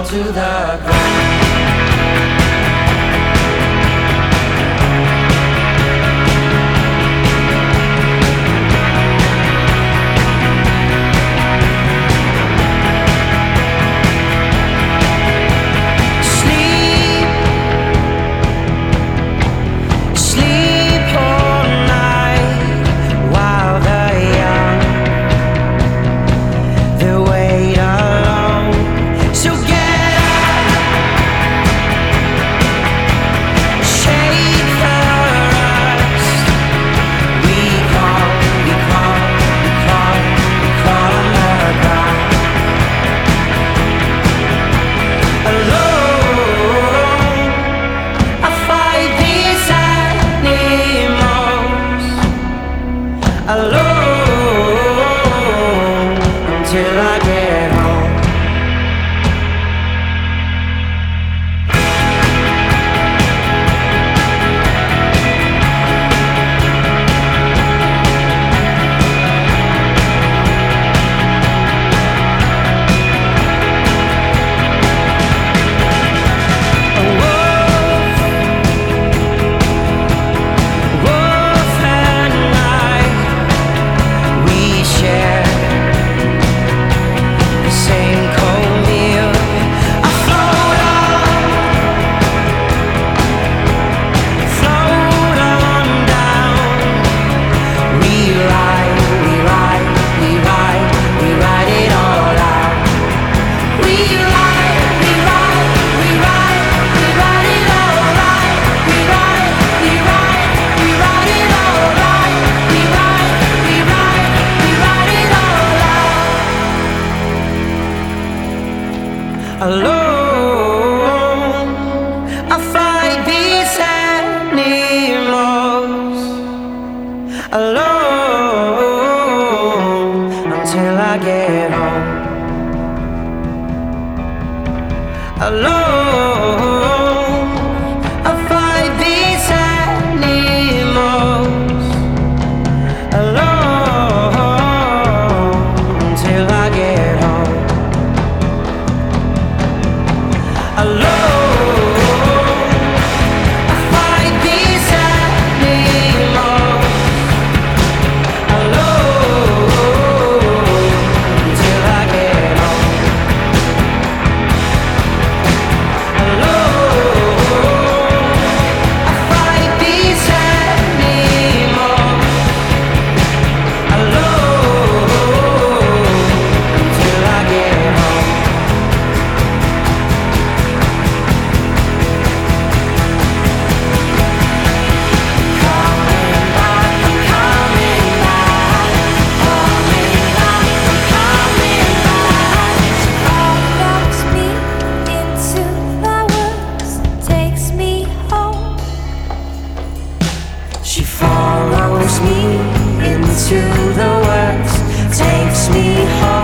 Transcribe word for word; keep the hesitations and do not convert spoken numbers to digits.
to the ground. Alone until I get home. A wolf, wolf and I, we share the same cold meal. I float on, float on down. We ride, we ride, we ride, we ride it all out. We ride, we ride, we ride, we ride it all out. We ride, we ride, we ride it all out. We ride, we ride, we ride it all out. Alone, I fight these animals. Alone until I get home. Alone, I fight these animals. Alone until I get home. Alone, I fight these animals. Alone until I get home. Alone, I fight these animals. Alone until I get home. Coming back, I'm coming back. Coming back, I'm coming back. Follows me into the woods, takes me home. She follows me into the woods, takes me home.